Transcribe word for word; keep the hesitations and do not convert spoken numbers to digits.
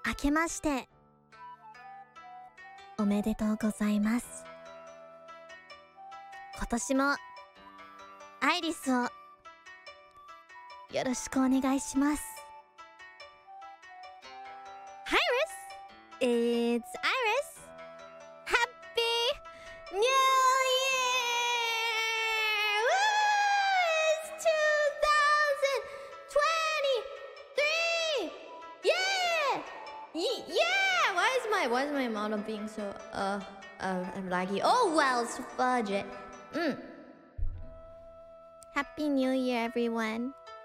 明けましておめでとうございます。今年もアイリスをよろしくお願いします。 Iris! It's Iris! Happy New Year! Woo! It's twenty twenty-three! Yeah! Y- yeah! Why is my why is my model being so uh uh laggy? Oh well, it's fudge it. Mm. Happy New Year, everyone.